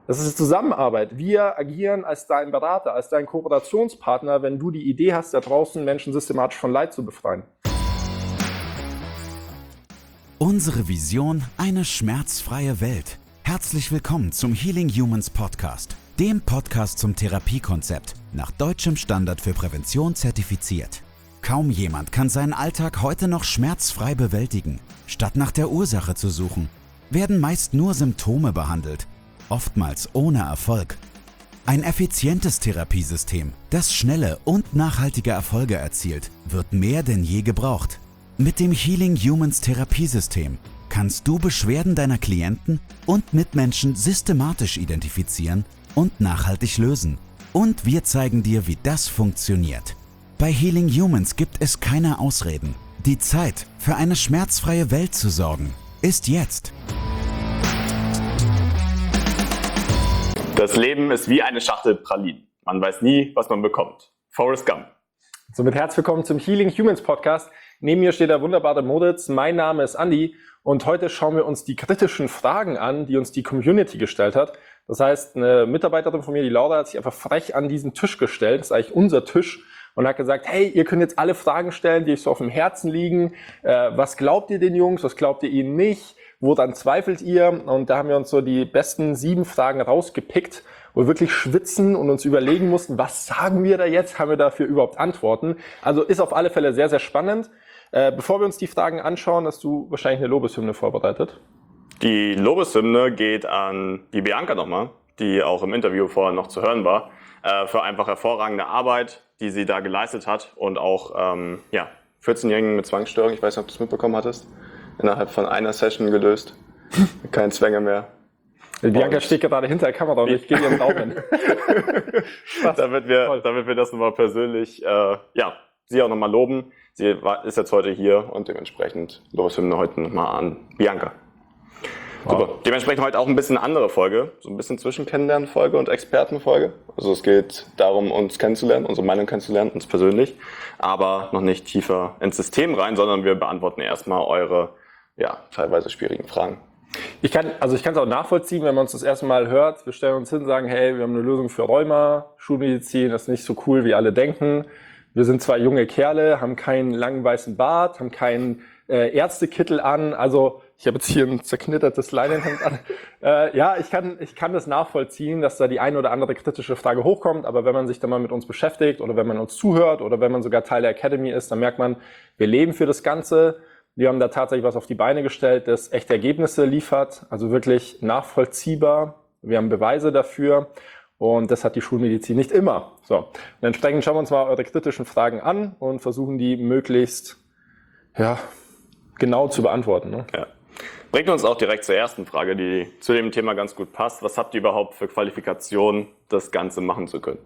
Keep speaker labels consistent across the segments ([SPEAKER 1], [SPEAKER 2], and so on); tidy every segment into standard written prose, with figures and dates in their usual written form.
[SPEAKER 1] Das ist Zusammenarbeit. Wir agieren als dein Berater, als dein Kooperationspartner, wenn du die Idee hast, da draußen Menschen systematisch von Leid zu befreien.
[SPEAKER 2] Unsere Vision: eine schmerzfreie Welt. Herzlich willkommen zum Healing Humans Podcast, dem Podcast zum Therapiekonzept, nach deutschem Standard für Prävention zertifiziert. Kaum jemand kann seinen Alltag heute noch schmerzfrei bewältigen. Statt nach der Ursache zu suchen, werden meist nur Symptome behandelt, oftmals ohne Erfolg. Ein effizientes Therapiesystem, das schnelle und nachhaltige Erfolge erzielt, wird mehr denn je gebraucht. Mit dem Healing Humans Therapiesystem kannst du Beschwerden deiner Klienten und Mitmenschen systematisch identifizieren und nachhaltig lösen. Und wir zeigen dir, wie das funktioniert. Bei Healing Humans gibt es keine Ausreden. Die Zeit, für eine schmerzfreie Welt zu sorgen, ist jetzt.
[SPEAKER 3] Das Leben ist wie eine Schachtel Pralinen. Man weiß nie, was man bekommt. Forrest Gump.
[SPEAKER 1] Somit herzlich willkommen zum Healing Humans Podcast. Neben mir steht der wunderbare Moritz. Mein Name ist Andi und heute schauen wir uns die kritischen Fragen an, die uns die Community gestellt hat. Das heißt, eine Mitarbeiterin von mir, die Laura, hat sich einfach frech an diesen Tisch gestellt. Das ist eigentlich unser Tisch. Und hat gesagt, hey, ihr könnt jetzt alle Fragen stellen, die euch so auf dem Herzen liegen. Was glaubt ihr den Jungs? Was glaubt ihr ihnen nicht? Woran zweifelt ihr? Und da haben wir uns so die besten 7 Fragen rausgepickt, wo wir wirklich schwitzen und uns überlegen mussten, was sagen wir da jetzt? Haben wir dafür überhaupt Antworten? Also ist auf alle Fälle sehr, sehr spannend. Bevor wir uns die Fragen anschauen, hast du wahrscheinlich eine Lobeshymne vorbereitet.
[SPEAKER 3] Die Lobeshymne geht an die Bianca nochmal, die auch im Interview vorher noch zu hören war, für einfach hervorragende Arbeit, die sie da geleistet hat und auch 14-Jährigen mit Zwangsstörung, ich weiß nicht, ob du es mitbekommen hattest, innerhalb von einer Session gelöst, keine Zwänge mehr.
[SPEAKER 1] Bianca steht gerade hinter der Kamera und ich gebe ihr einen Daumen.
[SPEAKER 3] damit wir das nochmal persönlich, sie auch nochmal loben. Sie ist jetzt heute hier und dementsprechend Lobeshymne heute nochmal an Bianca. Wow. Super. Dementsprechend heute auch ein bisschen andere Folge, so ein bisschen zwischen Kennenlernen-Folge und Expertenfolge. Also es geht darum, uns kennenzulernen, unsere Meinung kennenzulernen, uns persönlich, aber noch nicht tiefer ins System rein, sondern wir beantworten erstmal eure, teilweise schwierigen Fragen.
[SPEAKER 1] Ich kann es auch nachvollziehen, wenn man uns das erste Mal hört. Wir stellen uns hin und sagen, hey, wir haben eine Lösung für Rheuma, Schulmedizin, das ist nicht so cool, wie alle denken. Wir sind 2 junge Kerle, haben keinen langen weißen Bart, haben keinen Ärztekittel an. Also ich habe jetzt hier ein zerknittertes Leinenhemd an. Ich kann das nachvollziehen, dass da die eine oder andere kritische Frage hochkommt. Aber wenn man sich dann mal mit uns beschäftigt oder wenn man uns zuhört oder wenn man sogar Teil der Academy ist, dann merkt man, wir leben für das Ganze. Wir haben da tatsächlich was auf die Beine gestellt, das echte Ergebnisse liefert. Also wirklich nachvollziehbar. Wir haben Beweise dafür. Und das hat die Schulmedizin nicht immer. So. Und entsprechend schauen wir uns mal eure kritischen Fragen an und versuchen die möglichst genau zu beantworten. Ne?
[SPEAKER 3] Ja. Bringt uns auch direkt zur ersten Frage, die zu dem Thema ganz gut passt. Was habt ihr überhaupt für Qualifikationen, das Ganze machen zu können?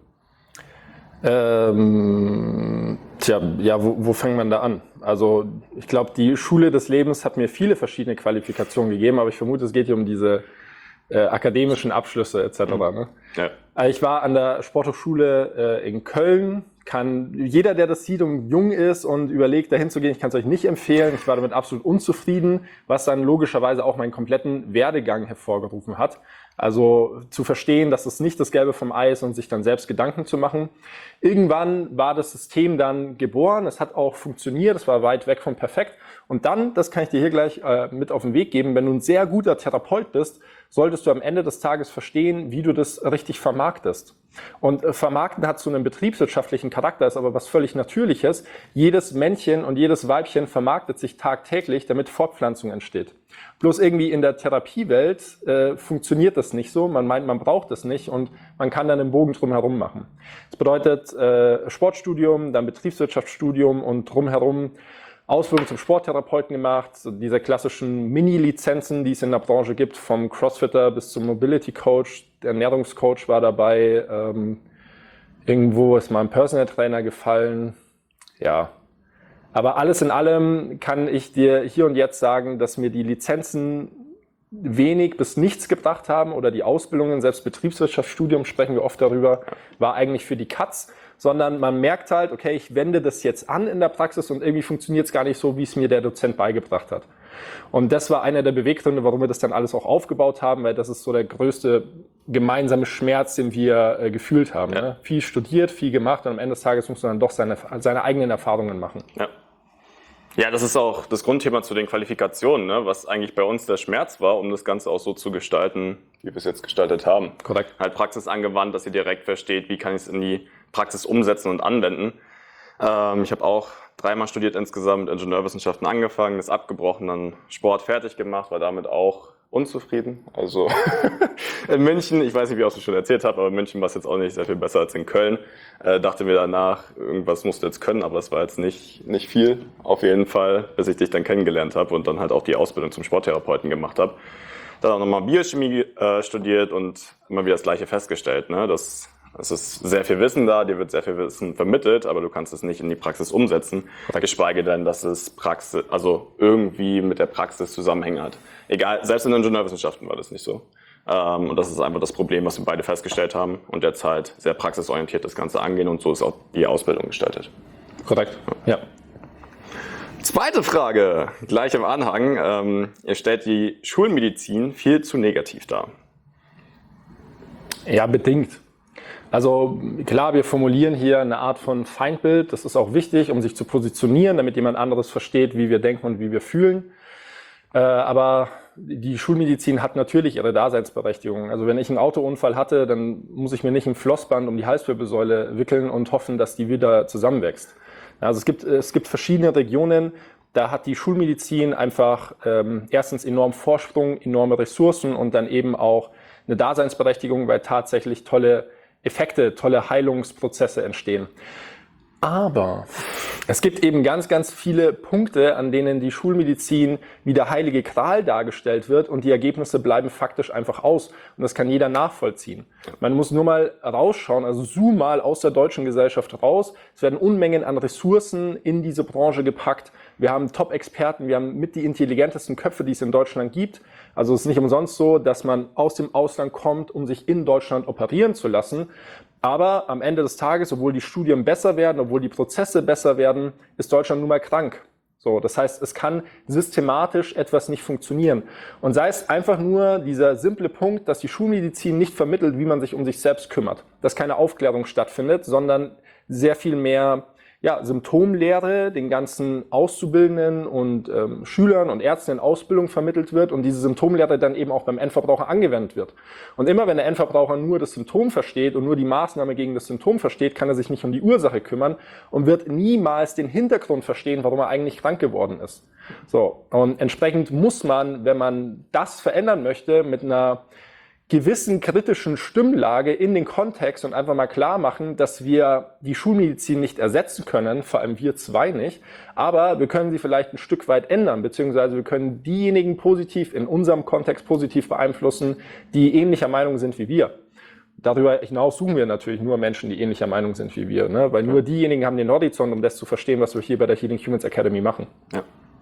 [SPEAKER 1] Wo fängt man da an? Also ich glaube, die Schule des Lebens hat mir viele verschiedene Qualifikationen gegeben, aber ich vermute, es geht hier um diese akademischen Abschlüsse etc. Ne? Ja. Ich war an der Sporthochschule in Köln. Jeder, der das sieht und jung ist und überlegt, dahin zu gehen, ich kann es euch nicht empfehlen. Ich war damit absolut unzufrieden, was dann logischerweise auch meinen kompletten Werdegang hervorgerufen hat. Also zu verstehen, dass es nicht das Gelbe vom Ei ist und sich dann selbst Gedanken zu machen. Irgendwann war das System dann geboren, es hat auch funktioniert, es war weit weg von perfekt. Und dann, das kann ich dir hier gleich mit auf den Weg geben, wenn du ein sehr guter Therapeut bist, solltest du am Ende des Tages verstehen, wie du das richtig vermarktest. Und Vermarkten hat so einen betriebswirtschaftlichen Charakter, ist aber was völlig Natürliches. Jedes Männchen und jedes Weibchen vermarktet sich tagtäglich, damit Fortpflanzung entsteht. Bloß irgendwie in der Therapiewelt funktioniert das nicht so. Man meint, man braucht es nicht und man kann dann einen Bogen drumherum machen. Das bedeutet Sportstudium, dann Betriebswirtschaftsstudium und drumherum Ausbildung zum Sporttherapeuten gemacht, so diese klassischen Mini-Lizenzen, die es in der Branche gibt, vom Crossfitter bis zum Mobility Coach, der Ernährungscoach war dabei, irgendwo ist mal ein Personal Trainer gefallen, ja. Aber alles in allem kann ich dir hier und jetzt sagen, dass mir die Lizenzen wenig bis nichts gebracht haben oder die Ausbildungen, selbst Betriebswirtschaftsstudium, sprechen wir oft darüber, war eigentlich für die Katz. Sondern man merkt halt, okay, ich wende das jetzt an in der Praxis und irgendwie funktioniert es gar nicht so, wie es mir der Dozent beigebracht hat. Und das war einer der Beweggründe, warum wir das dann alles auch aufgebaut haben, weil das ist so der größte gemeinsame Schmerz, den wir gefühlt haben. Ja. Ne? Viel studiert, viel gemacht und am Ende des Tages muss man dann doch seine eigenen Erfahrungen machen.
[SPEAKER 3] Ja. Ja, das ist auch das Grundthema zu den Qualifikationen, ne? Was eigentlich bei uns der Schmerz war, um das Ganze auch so zu gestalten, wie wir es jetzt gestaltet haben.
[SPEAKER 1] Korrekt.
[SPEAKER 3] Halt Praxis angewandt, dass ihr direkt versteht, wie kann ich es in die Praxis umsetzen und anwenden. Ich habe auch 3-mal studiert insgesamt, Ingenieurwissenschaften angefangen, ist abgebrochen, dann Sport fertig gemacht, war damit auch unzufrieden. Also in München, ich weiß nicht, wie ich auch schon erzählt habe, aber in München war es jetzt auch nicht sehr viel besser als in Köln. Dachte mir danach, irgendwas musst du jetzt können, aber es war jetzt nicht viel auf jeden Fall, bis ich dich dann kennengelernt habe und dann halt auch die Ausbildung zum Sporttherapeuten gemacht habe. Dann auch nochmal Biochemie studiert und immer wieder das Gleiche festgestellt, ne? Es ist sehr viel Wissen da, dir wird sehr viel Wissen vermittelt, aber du kannst es nicht in die Praxis umsetzen, geschweige denn, dass es irgendwie mit der Praxis Zusammenhänge hat. Egal, selbst in den Ingenieurwissenschaften war das nicht so. Und das ist einfach das Problem, was wir beide festgestellt haben und derzeit sehr praxisorientiert das Ganze angehen und so ist auch die Ausbildung gestaltet.
[SPEAKER 1] Korrekt, ja.
[SPEAKER 3] Zweite Frage, gleich am Anhang. Ihr stellt die Schulmedizin viel zu negativ dar.
[SPEAKER 1] Ja, bedingt. Also klar, wir formulieren hier eine Art von Feindbild. Das ist auch wichtig, um sich zu positionieren, damit jemand anderes versteht, wie wir denken und wie wir fühlen. Aber die Schulmedizin hat natürlich ihre Daseinsberechtigung. Also wenn ich einen Autounfall hatte, dann muss ich mir nicht ein Flossband um die Halswirbelsäule wickeln und hoffen, dass die wieder zusammenwächst. Also es gibt verschiedene Regionen, da hat die Schulmedizin einfach erstens enorm Vorsprung, enorme Ressourcen und dann eben auch eine Daseinsberechtigung, weil tatsächlich tolle Effekte, tolle Heilungsprozesse entstehen. Aber es gibt eben ganz, ganz viele Punkte, an denen die Schulmedizin wie der heilige Gral dargestellt wird und die Ergebnisse bleiben faktisch einfach aus. Und das kann jeder nachvollziehen. Man muss nur mal rausschauen, also zoom mal aus der deutschen Gesellschaft raus. Es werden Unmengen an Ressourcen in diese Branche gepackt. Wir haben Top-Experten, wir haben mit die intelligentesten Köpfe, die es in Deutschland gibt. Also es ist nicht umsonst so, dass man aus dem Ausland kommt, um sich in Deutschland operieren zu lassen. Aber am Ende des Tages, obwohl die Studien besser werden, obwohl die Prozesse besser werden, ist Deutschland nun mal krank. So, das heißt, es kann systematisch etwas nicht funktionieren. Und sei es einfach nur dieser simple Punkt, dass die Schulmedizin nicht vermittelt, wie man sich um sich selbst kümmert. Dass keine Aufklärung stattfindet, sondern sehr viel mehr Symptomlehre den ganzen Auszubildenden und Schülern und Ärzten in Ausbildung vermittelt wird und diese Symptomlehre dann eben auch beim Endverbraucher angewendet wird. Und immer wenn der Endverbraucher nur das Symptom versteht und nur die Maßnahme gegen das Symptom versteht, kann er sich nicht um die Ursache kümmern und wird niemals den Hintergrund verstehen, warum er eigentlich krank geworden ist. So, und entsprechend muss man, wenn man das verändern möchte, mit einer gewissen kritischen Stimmlage in den Kontext und einfach mal klar machen, dass wir die Schulmedizin nicht ersetzen können, vor allem wir zwei nicht, aber wir können sie vielleicht ein Stück weit ändern, beziehungsweise wir können diejenigen positiv, in unserem Kontext positiv beeinflussen, die ähnlicher Meinung sind wie wir. Darüber hinaus suchen wir natürlich nur Menschen, die ähnlicher Meinung sind wie wir, ne? Weil nur diejenigen haben den Horizont, um das zu verstehen, was wir hier bei der Healing Humans Academy machen. Ja.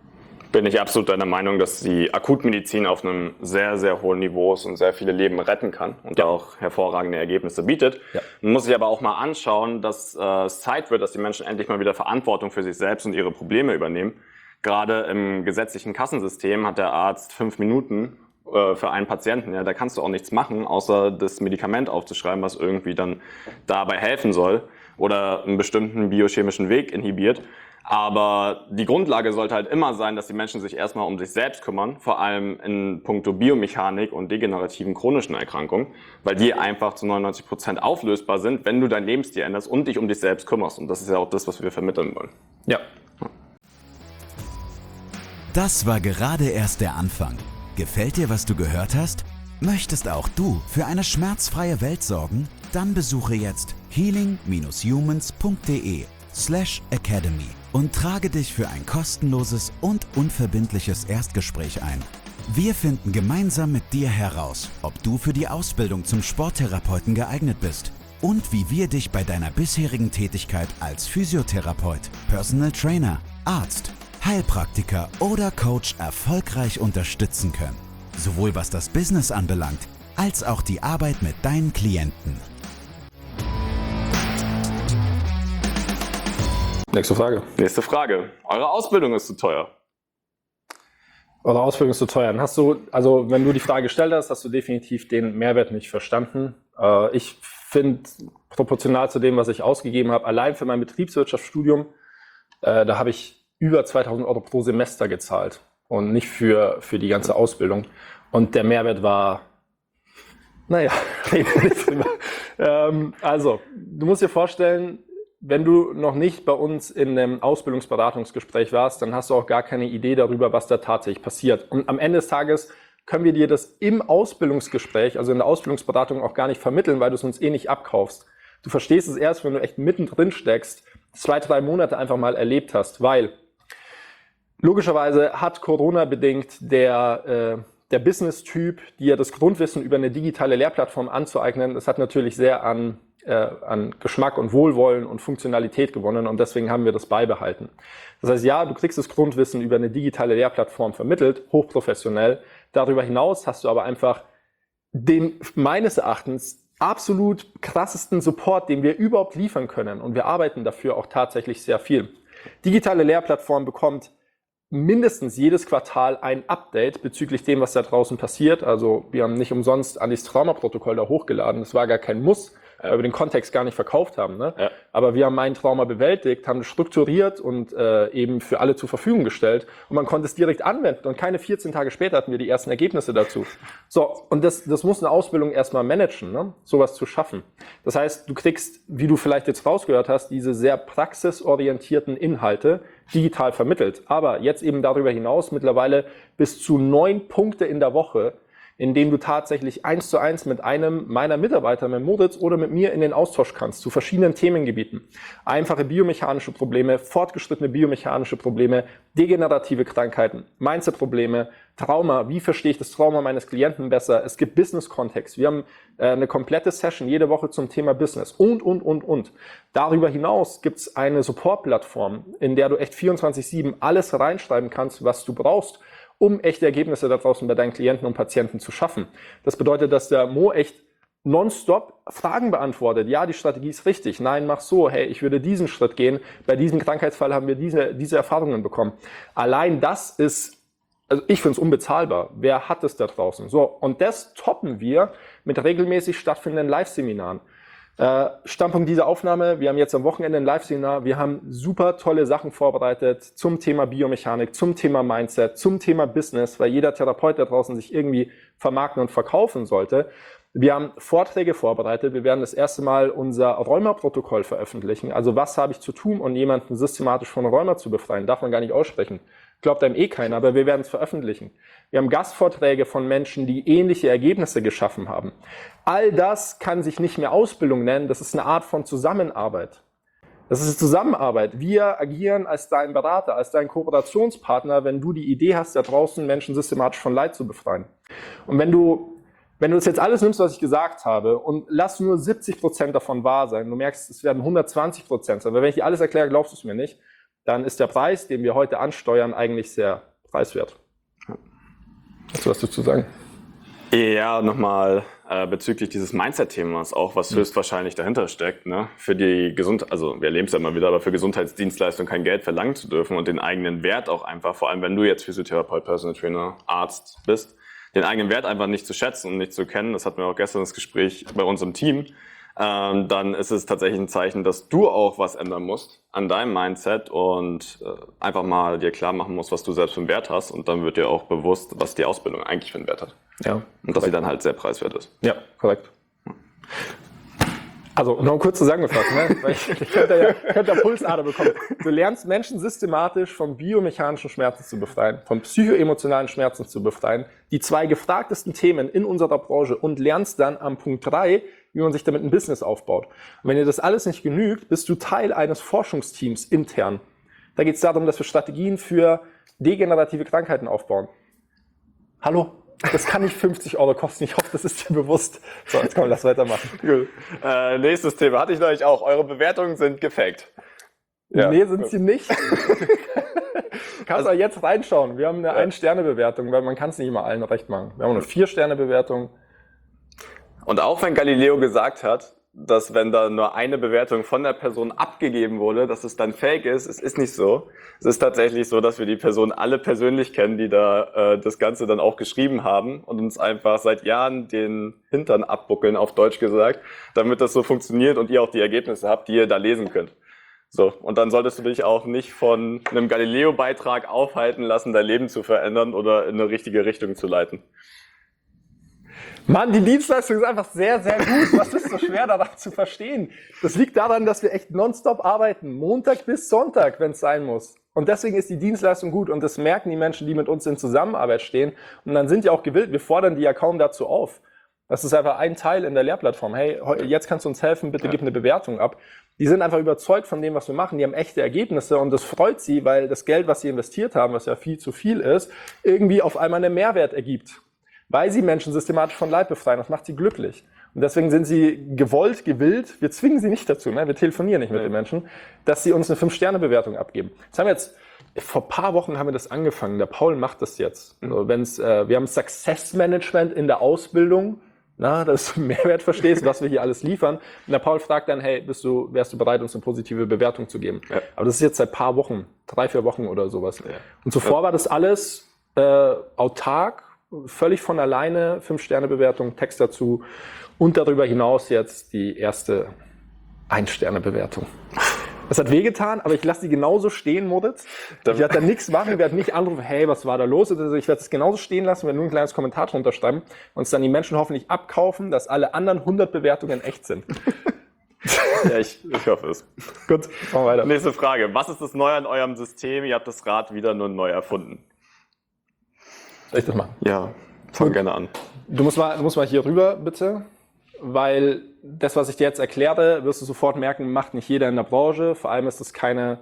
[SPEAKER 3] Bin ich absolut deiner Meinung, dass die Akutmedizin auf einem sehr, sehr hohen Niveau ist und sehr viele Leben retten kann und auch hervorragende Ergebnisse bietet. Ja. Man muss sich aber auch mal anschauen, dass es Zeit wird, dass die Menschen endlich mal wieder Verantwortung für sich selbst und ihre Probleme übernehmen. Gerade im gesetzlichen Kassensystem hat der Arzt 5 Minuten für einen Patienten. Ja, da kannst du auch nichts machen, außer das Medikament aufzuschreiben, was irgendwie dann dabei helfen soll oder einen bestimmten biochemischen Weg inhibiert. Aber die Grundlage sollte halt immer sein, dass die Menschen sich erstmal um sich selbst kümmern, vor allem in puncto Biomechanik und degenerativen chronischen Erkrankungen, weil die einfach zu 99% auflösbar sind, wenn du dein Lebensstil änderst und dich um dich selbst kümmerst. Und das ist ja auch das, was wir vermitteln wollen.
[SPEAKER 1] Ja.
[SPEAKER 2] Das war gerade erst der Anfang. Gefällt dir, was du gehört hast? Möchtest auch du für eine schmerzfreie Welt sorgen? Dann besuche jetzt healing-humans.de/academy und trage dich für ein kostenloses und unverbindliches Erstgespräch ein. Wir finden gemeinsam mit dir heraus, ob du für die Ausbildung zum Sporttherapeuten geeignet bist und wie wir dich bei deiner bisherigen Tätigkeit als Physiotherapeut, Personal Trainer, Arzt, Heilpraktiker oder Coach erfolgreich unterstützen können. Sowohl was das Business anbelangt, als auch die Arbeit mit deinen Klienten.
[SPEAKER 3] Nächste Frage. Eure Ausbildung ist zu teuer.
[SPEAKER 1] Oder Ausbildung ist zu teuer. Dann hast du, also wenn du die Frage gestellt hast, hast du definitiv den Mehrwert nicht verstanden. Ich finde, proportional zu dem, was ich ausgegeben habe, allein für mein Betriebswirtschaftsstudium, da habe ich über 2.000 Euro pro Semester gezahlt und nicht für die ganze Ausbildung. Und der Mehrwert war, naja, reden wir nicht drüber. Also, du musst dir vorstellen, wenn du noch nicht bei uns in einem Ausbildungsberatungsgespräch warst, dann hast du auch gar keine Idee darüber, was da tatsächlich passiert. Und am Ende des Tages können wir dir das im Ausbildungsgespräch, also in der Ausbildungsberatung, auch gar nicht vermitteln, weil du es uns eh nicht abkaufst. Du verstehst es erst, wenn du echt mittendrin steckst, 2-3 Monate einfach mal erlebt hast, weil logischerweise hat Corona bedingt der Business-Typ, dir das Grundwissen über eine digitale Lehrplattform anzueignen, das hat natürlich sehr an Geschmack und Wohlwollen und Funktionalität gewonnen und deswegen haben wir das beibehalten. Das heißt, ja, du kriegst das Grundwissen über eine digitale Lehrplattform vermittelt, hochprofessionell. Darüber hinaus hast du aber einfach den meines Erachtens absolut krassesten Support, den wir überhaupt liefern können und wir arbeiten dafür auch tatsächlich sehr viel. Digitale Lehrplattform bekommt mindestens jedes Quartal ein Update bezüglich dem, was da draußen passiert. Also wir haben nicht umsonst Andis Trauma-Protokoll da hochgeladen. Das war gar kein Muss, weil wir den Kontext gar nicht verkauft haben. Ne? Ja. Aber wir haben mein Trauma bewältigt, haben es strukturiert und eben für alle zur Verfügung gestellt. Und man konnte es direkt anwenden. Und keine 14 Tage später hatten wir die ersten Ergebnisse dazu. So, und das muss eine Ausbildung erstmal managen, ne? Sowas zu schaffen. Das heißt, du kriegst, wie du vielleicht jetzt rausgehört hast, diese sehr praxisorientierten Inhalte digital vermittelt. Aber jetzt eben darüber hinaus mittlerweile bis zu 9 Punkte in der Woche, in denen du tatsächlich 1:1 mit einem meiner Mitarbeiter, mit Moritz oder mit mir in den Austausch kannst, zu verschiedenen Themengebieten. Einfache biomechanische Probleme, fortgeschrittene biomechanische Probleme, degenerative Krankheiten, Mindset-Probleme, Trauma, wie verstehe ich das Trauma meines Klienten besser? Es gibt Business-Kontext. Wir haben eine komplette Session jede Woche zum Thema Business und. Darüber hinaus gibt es eine Support-Plattform, in der du echt 24/7 alles reinschreiben kannst, was du brauchst, um echte Ergebnisse da draußen bei deinen Klienten und Patienten zu schaffen. Das bedeutet, dass der Mo echt nonstop Fragen beantwortet. Ja, die Strategie ist richtig. Nein, mach so. Hey, ich würde diesen Schritt gehen. Bei diesem Krankheitsfall haben wir diese Erfahrungen bekommen. Allein das ist, also ich finde es unbezahlbar. Wer hat es da draußen? So, und das toppen wir mit regelmäßig stattfindenden Live-Seminaren. Standpunkt dieser Aufnahme, wir haben jetzt am Wochenende ein Live-Seminar, wir haben super tolle Sachen vorbereitet zum Thema Biomechanik, zum Thema Mindset, zum Thema Business, weil jeder Therapeut da draußen sich irgendwie vermarkten und verkaufen sollte. Wir haben Vorträge vorbereitet, wir werden das erste Mal unser Rheuma-Protokoll veröffentlichen, also was habe ich zu tun, um jemanden systematisch von Rheuma zu befreien, darf man gar nicht aussprechen. Glaubt einem eh keiner, aber wir werden es veröffentlichen. Wir haben Gastvorträge von Menschen, die ähnliche Ergebnisse geschaffen haben. All das kann sich nicht mehr Ausbildung nennen, das ist eine Art von Zusammenarbeit. Das ist Zusammenarbeit. Wir agieren als dein Berater, als dein Kooperationspartner, wenn du die Idee hast, da draußen Menschen systematisch von Leid zu befreien. Und wenn du das jetzt alles nimmst, was ich gesagt habe, und lass nur 70% davon wahr sein, du merkst, es werden 120% sein, aber wenn ich dir alles erkläre, glaubst du es mir nicht, dann ist der Preis, den wir heute ansteuern, eigentlich sehr preiswert. Hast du was dazu sagen?
[SPEAKER 3] Ja, nochmal bezüglich dieses Mindset-Themas auch, was höchstwahrscheinlich dahinter steckt, ne? Für die Gesundheit, also wir erleben es ja immer wieder, aber für Gesundheitsdienstleistungen kein Geld verlangen zu dürfen und den eigenen Wert auch einfach, vor allem wenn du jetzt Physiotherapeut, Personal Trainer, Arzt bist, den eigenen Wert einfach nicht zu schätzen und nicht zu kennen, das hatten wir auch gestern das Gespräch bei uns im Team, dann ist es tatsächlich ein Zeichen, dass du auch was ändern musst an deinem Mindset und einfach mal dir klar machen musst, was du selbst für einen Wert hast und dann wird dir auch bewusst, was die Ausbildung eigentlich für einen Wert hat.
[SPEAKER 1] Ja.
[SPEAKER 3] Und dass sie dann halt sehr preiswert ist.
[SPEAKER 1] Ja, korrekt. Also noch kurz zusammengefasst, ne? Weil ich könnte ja Pulsader bekommen. Du lernst Menschen systematisch von biomechanischen Schmerzen zu befreien, von psychoemotionalen Schmerzen zu befreien, die 2 gefragtesten Themen in unserer Branche und lernst dann am Punkt 3, wie man sich damit ein Business aufbaut. Und wenn dir das alles nicht genügt, bist du Teil eines Forschungsteams intern. Da geht es darum, dass wir Strategien für degenerative Krankheiten aufbauen. Hallo? Das kann nicht 50 Euro kosten. Ich hoffe, das ist dir bewusst. So, jetzt komm, lass weitermachen.
[SPEAKER 3] Gut. Nächstes Thema hatte ich neulich auch. Eure Bewertungen sind gefaked.
[SPEAKER 1] Ja. Nee, sind sie nicht. Kannst du jetzt reinschauen. Wir haben eine 1-Sterne-Bewertung, weil man kann es nicht immer allen recht machen. Wir haben eine 4-Sterne-Bewertung.
[SPEAKER 3] Und auch wenn Galileo gesagt hat, dass wenn da nur eine Bewertung von der Person abgegeben wurde, dass es dann fake ist. Es ist nicht so. Es ist tatsächlich so, dass wir die Person alle persönlich kennen, die da das Ganze dann auch geschrieben haben und uns einfach seit Jahren den Hintern abbuckeln, auf Deutsch gesagt, damit das so funktioniert und ihr auch die Ergebnisse habt, die ihr da lesen könnt. So, und dann solltest du dich auch nicht von einem Galileo-Beitrag aufhalten lassen, dein Leben zu verändern oder in eine richtige Richtung zu leiten.
[SPEAKER 1] Mann, die Dienstleistung ist einfach sehr, sehr gut. Was ist so schwer daran zu verstehen? Das liegt daran, dass wir echt nonstop arbeiten. Montag bis Sonntag, wenn es sein muss. Und deswegen ist die Dienstleistung gut. Und das merken die Menschen, die mit uns in Zusammenarbeit stehen. Und dann sind die auch gewillt. Wir fordern die ja kaum dazu auf. Das ist einfach ein Teil in der Lehrplattform. Hey, jetzt kannst du uns helfen, bitte gib eine Bewertung ab. Die sind einfach überzeugt von dem, was wir machen. Die haben echte Ergebnisse und das freut sie, weil das Geld, was sie investiert haben, was ja viel zu viel ist, irgendwie auf einmal einen Mehrwert ergibt. Weil sie Menschen systematisch von Leid befreien. Das macht sie glücklich. Und deswegen sind sie gewillt, wir zwingen sie nicht dazu, ne? Wir telefonieren nicht mit den Menschen, dass sie uns eine 5-Sterne-Bewertung abgeben. Das haben wir jetzt, vor ein paar Wochen haben wir das angefangen. Der Paul macht das jetzt. Also wir haben Success Management in der Ausbildung, dass du Mehrwert verstehst, was wir hier alles liefern. Und der Paul fragt dann, hey, wärst du bereit, uns eine positive Bewertung zu geben? Ja. Aber das ist jetzt seit ein paar Wochen, 3-4 Wochen oder sowas. Ja. Und zuvor war das alles autark, völlig von alleine, 5-Sterne-Bewertung, Text dazu und darüber hinaus jetzt die erste 1-Sterne-Bewertung. Das hat wehgetan, aber ich lasse die genauso stehen, Moritz. Ich werde da nichts machen, ich werde nicht anrufen, hey, was war da los? Also ich werde es genauso stehen lassen, werde nur ein kleines Kommentar drunter schreiben und es dann die Menschen hoffentlich abkaufen, dass alle anderen 100 Bewertungen echt sind.
[SPEAKER 3] Ja, ich hoffe es.
[SPEAKER 1] Gut, machen wir weiter.
[SPEAKER 3] Nächste Frage. Was ist das Neue an eurem System? Ihr habt das Rad wieder nur neu erfunden.
[SPEAKER 1] Soll ich das machen?
[SPEAKER 3] Ja, fang gerne an.
[SPEAKER 1] Du musst mal hier rüber, bitte, weil das, was ich dir jetzt erkläre, wirst du sofort merken, macht nicht jeder in der Branche. Vor allem ist es keine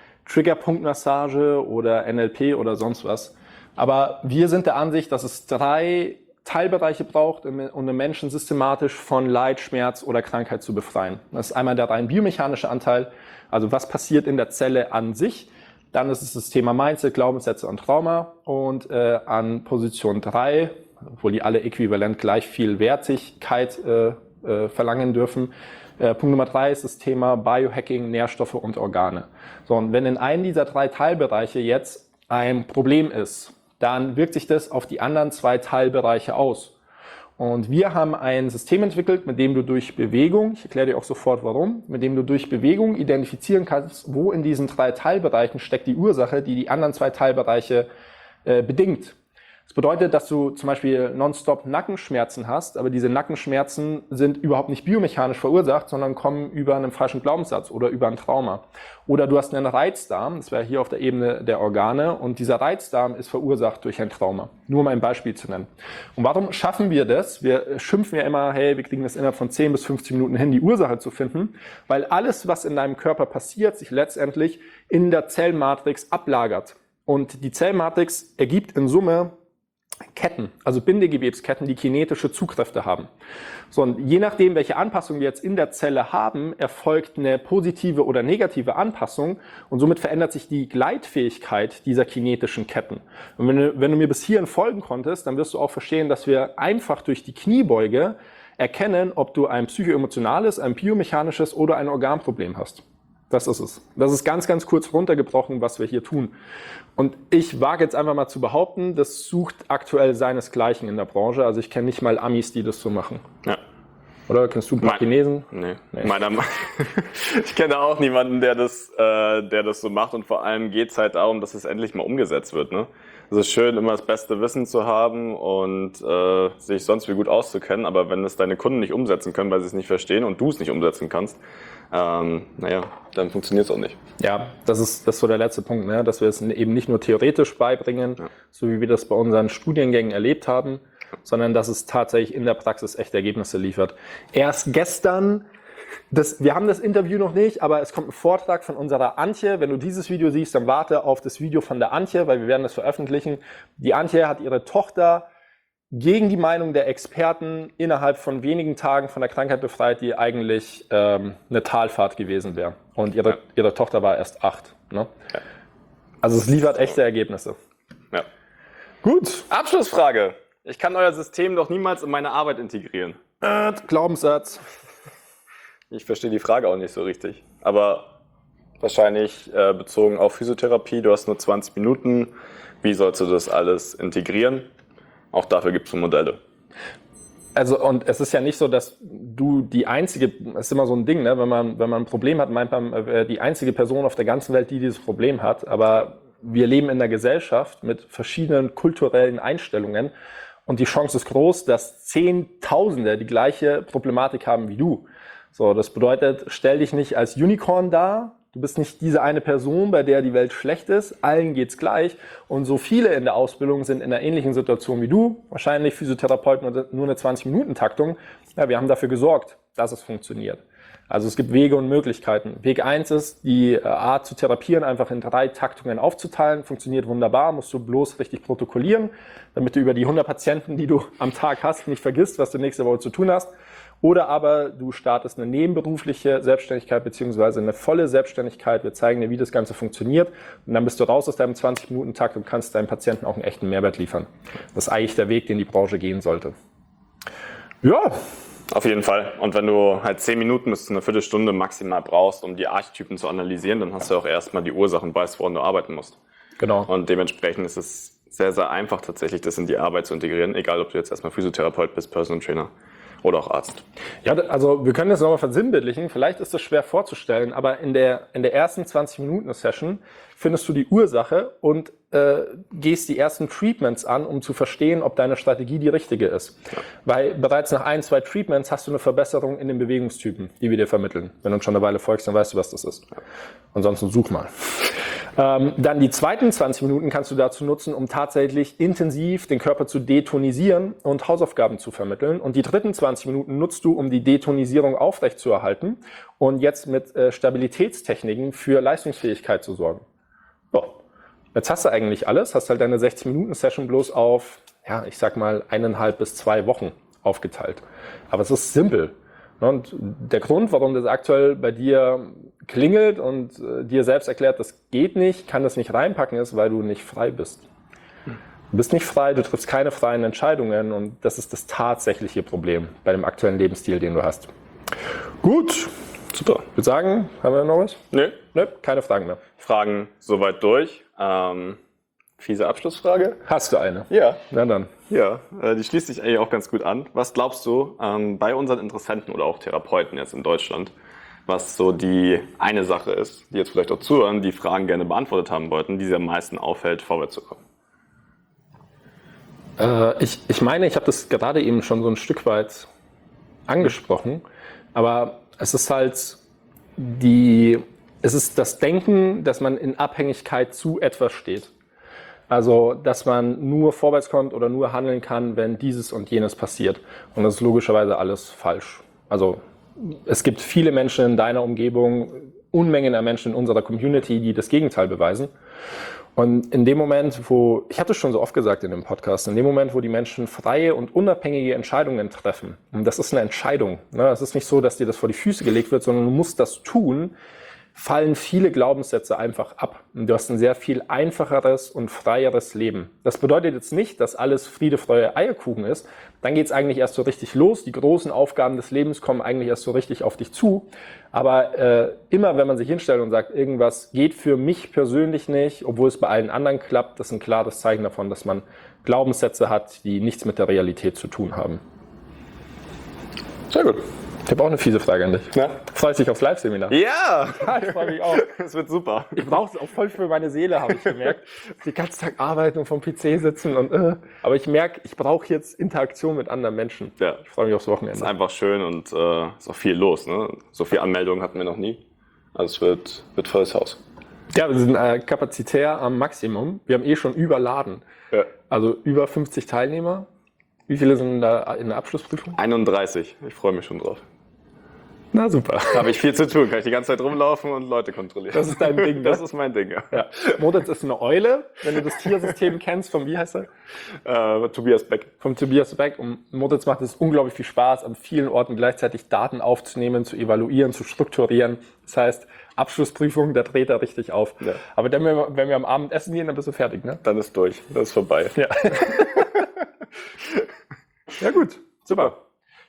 [SPEAKER 1] Triggerpunktmassage oder NLP oder sonst was. Aber wir sind der Ansicht, dass es 3 Teilbereiche braucht, um einen Menschen systematisch von Leid, Schmerz oder Krankheit zu befreien. Das ist einmal der rein biomechanische Anteil, also was passiert in der Zelle an sich. Dann ist es das Thema Mindset, Glaubenssätze und Trauma. Und an Position 3, obwohl die alle äquivalent gleich viel Wertigkeit verlangen dürfen. Punkt Nummer 3 ist das Thema Biohacking, Nährstoffe und Organe. So, und wenn in einem dieser 3 Teilbereiche jetzt ein Problem ist, dann wirkt sich das auf die anderen 2 Teilbereiche aus. Und wir haben ein System entwickelt, mit dem du durch Bewegung, ich erkläre dir auch sofort warum, mit dem du durch Bewegung identifizieren kannst, wo in diesen 3 Teilbereichen steckt die Ursache, die die anderen 2 Teilbereiche bedingt. Das bedeutet, dass du zum Beispiel nonstop Nackenschmerzen hast, aber diese Nackenschmerzen sind überhaupt nicht biomechanisch verursacht, sondern kommen über einen falschen Glaubenssatz oder über ein Trauma. Oder du hast einen Reizdarm, das wäre hier auf der Ebene der Organe, und dieser Reizdarm ist verursacht durch ein Trauma. Nur um ein Beispiel zu nennen. Und warum schaffen wir das? Wir schimpfen ja immer, hey, wir kriegen das innerhalb von 10 bis 15 Minuten hin, die Ursache zu finden, weil alles, was in deinem Körper passiert, sich letztendlich in der Zellmatrix ablagert. Und die Zellmatrix ergibt in Summe Ketten, also Bindegewebsketten, die kinetische Zugkräfte haben. So, und je nachdem, welche Anpassung wir jetzt in der Zelle haben, erfolgt eine positive oder negative Anpassung und somit verändert sich die Gleitfähigkeit dieser kinetischen Ketten. Und wenn du mir bis hierhin folgen konntest, dann wirst du auch verstehen, dass wir einfach durch die Kniebeuge erkennen, ob du ein psychoemotionales, ein biomechanisches oder ein Organproblem hast. Das ist es. Das ist ganz, ganz kurz runtergebrochen, was wir hier tun. Und ich wage jetzt einfach mal zu behaupten, das sucht aktuell seinesgleichen in der Branche. Also ich kenne nicht mal Amis, die das so machen. Ja. Oder kennst du ein paar Chinesen?
[SPEAKER 3] Nee. Ich kenne auch niemanden, der das so macht. Und vor allem geht es halt darum, dass es endlich mal umgesetzt wird. Ne? Es ist schön, immer das beste Wissen zu haben und sich sonst wie gut auszukennen. Aber wenn es deine Kunden nicht umsetzen können, weil sie es nicht verstehen und du es nicht umsetzen kannst, dann funktioniert es auch nicht.
[SPEAKER 1] Ja, das ist so der letzte Punkt, ne? Dass wir es eben nicht nur theoretisch beibringen, so wie wir das bei unseren Studiengängen erlebt haben, sondern dass es tatsächlich in der Praxis echte Ergebnisse liefert. Erst gestern, wir haben das Interview noch nicht, aber es kommt ein Vortrag von unserer Antje. Wenn du dieses Video siehst, dann warte auf das Video von der Antje, weil wir werden das veröffentlichen. Die Antje hat ihre Tochter gegen die Meinung der Experten innerhalb von wenigen Tagen von der Krankheit befreit, die eigentlich eine Talfahrt gewesen wäre. Und ihre Tochter war erst 8. Ne? Ja. Also es liefert echte Ergebnisse.
[SPEAKER 3] Ja. Gut. Abschlussfrage. Ich kann euer System doch niemals in meine Arbeit integrieren.
[SPEAKER 1] Glaubenssatz.
[SPEAKER 3] Ich verstehe die Frage auch nicht so richtig. Aber wahrscheinlich bezogen auf Physiotherapie, du hast nur 20 Minuten. Wie sollst du das alles integrieren? Auch dafür gibt es Modelle.
[SPEAKER 1] Also, und es ist ja nicht so, dass du die einzige, das ist immer so ein Ding, ne? Wenn man ein Problem hat, meint man die einzige Person auf der ganzen Welt, die dieses Problem hat. Aber wir leben in einer Gesellschaft mit verschiedenen kulturellen Einstellungen und die Chance ist groß, dass Zehntausende die gleiche Problematik haben wie du. So, das bedeutet, stell dich nicht als Unicorn dar. Du bist nicht diese eine Person, bei der die Welt schlecht ist. Allen geht's gleich. Und so viele in der Ausbildung sind in einer ähnlichen Situation wie du. Wahrscheinlich Physiotherapeuten nur eine 20-Minuten-Taktung. Ja, wir haben dafür gesorgt, dass es funktioniert. Also es gibt Wege und Möglichkeiten. Weg 1 ist, die Art zu therapieren einfach in 3 Taktungen aufzuteilen. Funktioniert wunderbar, musst du bloß richtig protokollieren, damit du über die 100 Patienten, die du am Tag hast, nicht vergisst, was du nächste Woche zu tun hast. Oder aber du startest eine nebenberufliche Selbstständigkeit beziehungsweise eine volle Selbstständigkeit. Wir zeigen dir, wie das Ganze funktioniert. Und dann bist du raus aus deinem 20-Minuten-Takt und kannst deinem Patienten auch einen echten Mehrwert liefern. Das ist eigentlich der Weg, den die Branche gehen sollte. Ja.
[SPEAKER 3] Auf jeden Fall. Und wenn du halt 10 Minuten bis zu einer Viertelstunde maximal brauchst, um die Archetypen zu analysieren, dann hast du auch erstmal die Ursachen, weißt, woran du arbeiten musst.
[SPEAKER 1] Genau.
[SPEAKER 3] Und dementsprechend ist es sehr, sehr einfach tatsächlich, das in die Arbeit zu integrieren, egal ob du jetzt erstmal Physiotherapeut bist, Personal Trainer oder auch Arzt.
[SPEAKER 1] Ja, also wir können das nochmal versinnbildlichen. Vielleicht ist das schwer vorzustellen, aber in der ersten 20-Minuten-Session findest du die Ursache und gehst die ersten Treatments an, um zu verstehen, ob deine Strategie die richtige ist. Ja. Weil bereits nach 1, 2 Treatments hast du eine Verbesserung in den Bewegungstypen, die wir dir vermitteln. Wenn du uns schon eine Weile folgst, dann weißt du, was das ist. Ja. Ansonsten such mal. Dann die zweiten 20 Minuten kannst du dazu nutzen, um tatsächlich intensiv den Körper zu detonisieren und Hausaufgaben zu vermitteln. Und die dritten 20 Minuten nutzt du, um die Detonisierung aufrechtzuerhalten und jetzt mit Stabilitätstechniken für Leistungsfähigkeit zu sorgen. So. Jetzt hast du eigentlich alles, hast halt deine 60-Minuten-Session bloß auf, ja, ich sag mal 1,5 bis 2 Wochen aufgeteilt. Aber es ist simpel. Und der Grund, warum das aktuell bei dir klingelt und dir selbst erklärt, das geht nicht, kann das nicht reinpacken, ist, weil du nicht frei bist. Du bist nicht frei, du triffst keine freien Entscheidungen und das ist das tatsächliche Problem bei dem aktuellen Lebensstil, den du hast. Gut, super. Ich würde sagen, haben wir noch was?
[SPEAKER 3] Nö,
[SPEAKER 1] keine Fragen mehr.
[SPEAKER 3] Fragen soweit durch. Fiese Abschlussfrage.
[SPEAKER 1] Hast du eine?
[SPEAKER 3] Ja.
[SPEAKER 1] Na dann.
[SPEAKER 3] Ja, die schließt sich eigentlich auch ganz gut an. Was glaubst du bei unseren Interessenten oder auch Therapeuten jetzt in Deutschland, was so die eine Sache ist, die jetzt vielleicht auch zuhören, die Fragen gerne beantwortet haben wollten, die sie am meisten auffällt, vorwärts zu kommen?
[SPEAKER 1] Ich meine, ich habe das gerade eben schon so ein Stück weit angesprochen, aber es ist halt es ist das Denken, dass man in Abhängigkeit zu etwas steht. Also, dass man nur vorwärts kommt oder nur handeln kann, wenn dieses und jenes passiert. Und das ist logischerweise alles falsch. Also, es gibt viele Menschen in deiner Umgebung, Unmengen an Menschen in unserer Community, die das Gegenteil beweisen. Und in dem Moment, ich habe das schon so oft gesagt in dem Podcast, in dem Moment, wo die Menschen freie und unabhängige Entscheidungen treffen, und das ist eine Entscheidung, ne? Es ist nicht so, dass dir das vor die Füße gelegt wird, sondern du musst das tun, fallen viele Glaubenssätze einfach ab. Und du hast ein sehr viel einfacheres und freieres Leben. Das bedeutet jetzt nicht, dass alles Friede, Freude, Eierkuchen ist. Dann geht es eigentlich erst so richtig los. Die großen Aufgaben des Lebens kommen eigentlich erst so richtig auf dich zu. Aber immer, wenn man sich hinstellt und sagt, irgendwas geht für mich persönlich nicht, obwohl es bei allen anderen klappt, das ist ein klares Zeichen davon, dass man Glaubenssätze hat, die nichts mit der Realität zu tun haben. Sehr gut. Ich habe auch eine fiese Frage an dich.
[SPEAKER 3] Ja?
[SPEAKER 1] Freust dich aufs Live-Seminar?
[SPEAKER 3] Ja!
[SPEAKER 1] Ich freue mich auch.
[SPEAKER 3] Es wird super.
[SPEAKER 1] Ich brauche es auch voll für meine Seele, habe ich gemerkt. Den ganzen Tag arbeiten und vom PC sitzen und aber ich merke, ich brauche jetzt Interaktion mit anderen Menschen.
[SPEAKER 3] Ja.
[SPEAKER 1] Ich freue mich aufs Wochenende.
[SPEAKER 3] Es ist einfach schön und ist auch viel los. Ne? So viele Anmeldungen hatten wir noch nie. Also es wird volles Haus.
[SPEAKER 1] Ja, wir sind kapazitär am Maximum. Wir haben schon überladen.
[SPEAKER 3] Ja.
[SPEAKER 1] Also über 50 Teilnehmer. Wie viele sind da in der Abschlussprüfung?
[SPEAKER 3] 31. Ich freue mich schon drauf.
[SPEAKER 1] Na super.
[SPEAKER 3] Da habe ich viel zu tun. Kann ich die ganze Zeit rumlaufen und Leute kontrollieren.
[SPEAKER 1] Das ist dein Ding, ne?
[SPEAKER 3] Das ist mein Ding, ja.
[SPEAKER 1] Ja. Moritz ist eine Eule, wenn du das Tiersystem kennst. Von wie heißt er?
[SPEAKER 3] Tobias Beck.
[SPEAKER 1] Vom Tobias Beck. Und Moritz macht es unglaublich viel Spaß, an vielen Orten gleichzeitig Daten aufzunehmen, zu evaluieren, zu strukturieren. Das heißt, Abschlussprüfung, da dreht er richtig auf. Ja. Aber dann, wenn wir am Abend essen gehen, dann bist du fertig, ne?
[SPEAKER 3] Dann ist durch. Das ist vorbei.
[SPEAKER 1] Ja. Ja gut, super.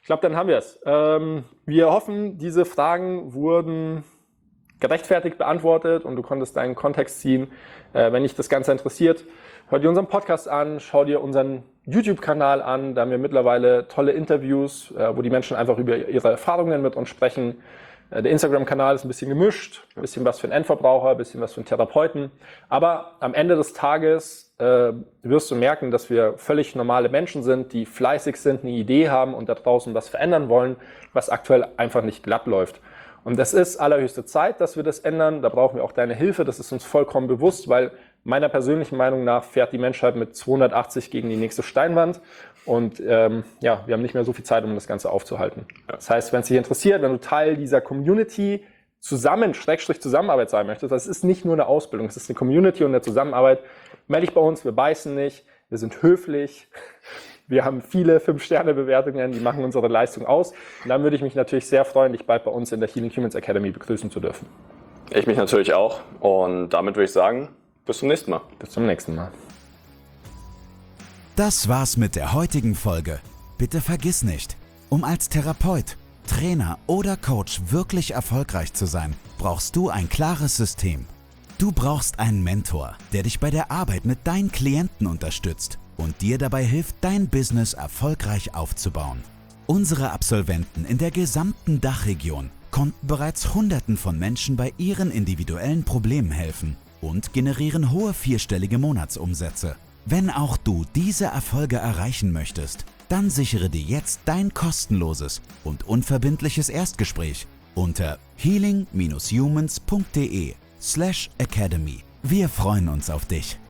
[SPEAKER 1] glaube, dann haben wir es. Wir hoffen, diese Fragen wurden gerechtfertigt beantwortet und du konntest deinen Kontext ziehen. Wenn dich das Ganze interessiert, hör dir unseren Podcast an, schau dir unseren YouTube-Kanal an. Da haben wir mittlerweile tolle Interviews, wo die Menschen einfach über ihre Erfahrungen mit uns sprechen. Der Instagram-Kanal ist ein bisschen gemischt, ein bisschen was für einen Endverbraucher, ein bisschen was für einen Therapeuten. Aber am Ende des Tages wirst du merken, dass wir völlig normale Menschen sind, die fleißig sind, eine Idee haben und da draußen was verändern wollen, was aktuell einfach nicht glatt läuft. Und das ist allerhöchste Zeit, dass wir das ändern. Da brauchen wir auch deine Hilfe. Das ist uns vollkommen bewusst, weil meiner persönlichen Meinung nach fährt die Menschheit mit 280 gegen die nächste Steinwand. Und wir haben nicht mehr so viel Zeit, um das Ganze aufzuhalten. Das heißt, wenn es dich interessiert, wenn du Teil dieser Community Zusammenarbeit sein möchtest, das ist nicht nur eine Ausbildung, es ist eine Community und eine Zusammenarbeit. Melde dich bei uns, wir beißen nicht, wir sind höflich. Wir haben viele 5-Sterne-Bewertungen, die machen unsere Leistung aus. Und dann würde ich mich natürlich sehr freuen, dich bald bei uns in der Healing Humans Academy begrüßen zu dürfen.
[SPEAKER 3] Ich mich natürlich auch. Und damit würde ich sagen, bis zum nächsten Mal.
[SPEAKER 1] Bis zum nächsten Mal.
[SPEAKER 2] Das war's mit der heutigen Folge. Bitte vergiss nicht, um als Therapeut, Trainer oder Coach wirklich erfolgreich zu sein, brauchst du ein klares System. Du brauchst einen Mentor, der dich bei der Arbeit mit deinen Klienten unterstützt und dir dabei hilft, dein Business erfolgreich aufzubauen. Unsere Absolventen in der gesamten Dachregion konnten bereits Hunderten von Menschen bei ihren individuellen Problemen helfen und generieren hohe 4-stellige Monatsumsätze. Wenn auch du diese Erfolge erreichen möchtest, dann sichere dir jetzt dein kostenloses und unverbindliches Erstgespräch unter healing-humans.de/academy. Wir freuen uns auf dich.